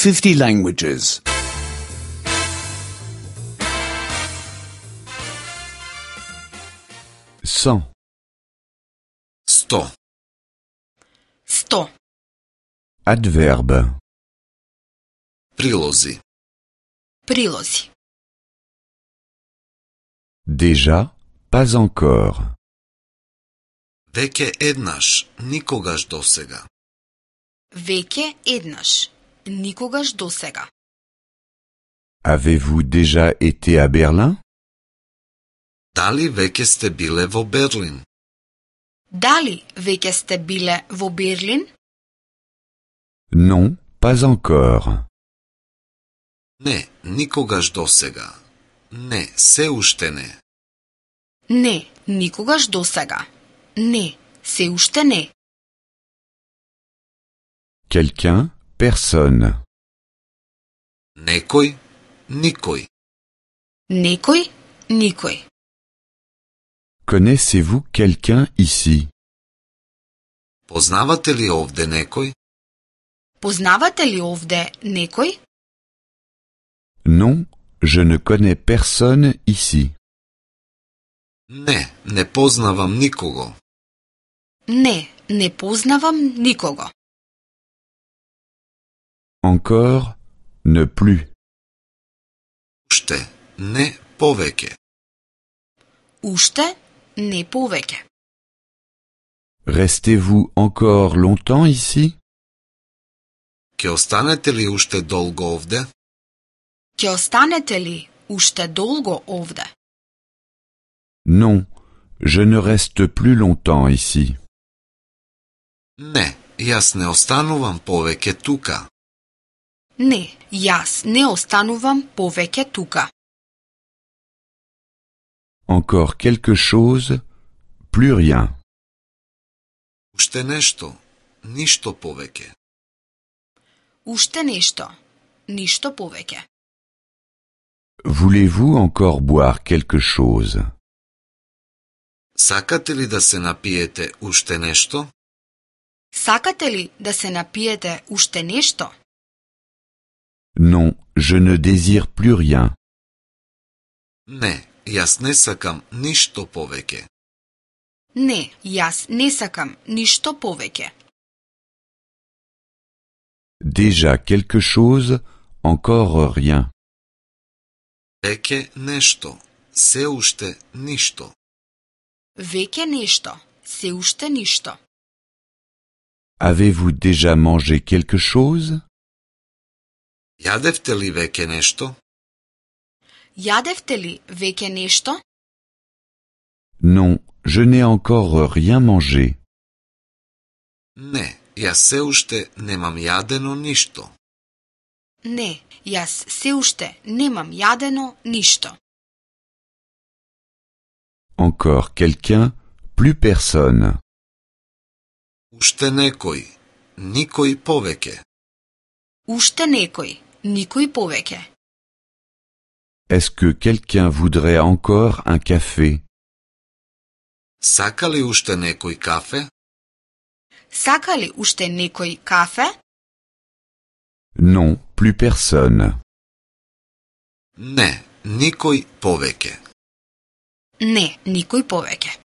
50 languages. 100. 100. 100. Adverbe. Prilozi. Prilozi. Déjà, pas encore. Веќе еднаш, никогаш досега. Веќе еднаш. Никогаш досега. Avez-vous déjà été à Berlin? Дали веќе сте биле во Берлин? Дали веќе сте биле во Берлин? Non, pas encore. Не, никогаш досега. Не, се уште не. Не, никогаш досега. Не, се уште не. Quelqu'un, personne. Некој, никој. Некој, никој. Connaissez-vous quelqu'un ici? Познавате ли овде некој? Познавате ли овде некој? Non, je ne connais personne ici. Не, не познавам никого. Не, не познавам никого. Encore, ne plus. Уште, не повеќе. Уште не повеќе. Restez-vous encore longtemps ici? Ќе останете ли уште долго овде? Ќе останете ли уште долго овде? Non, je ne reste plus longtemps ici. Не, јас не останувам повеќе тука. Не, јас не останувам повеќе тука. Encore quelque chose, plus rien. Уште нешто, ништо повеќе. Уште нешто, ништо повеќе. Voulez-vous encore boire quelque chose? Сакате ли да се напиете уште нешто? Сакате ли да се напиете уште нешто? Non, je ne désire plus rien. Не, јас не сакам ништо повеќе. Не, јас не сакам ништо повеќе. Déjà quelque chose, encore rien. Веќе нешто, се уште ништо. Веќе нешто, се уште ништо. Avez-vous déjà mangé quelque chose? Јадевте ли веќе нешто? Јадевте ли веќе нешто? Non, je n'ai encore rien mangé. Не, јас се уште немам јадено ништо. Не, јас се уште немам јадено ништо. Encore quelqu'un, plus personne. Уште некој, никој повеќе. Уште некој, никој повеќе. Est-ce que quelqu'un voudrait encore un café? Сака ли уште некој кафе? Сака ли уште некој кафе? Non, plus personne. Не, никој повеќе. Не, никој повеќе.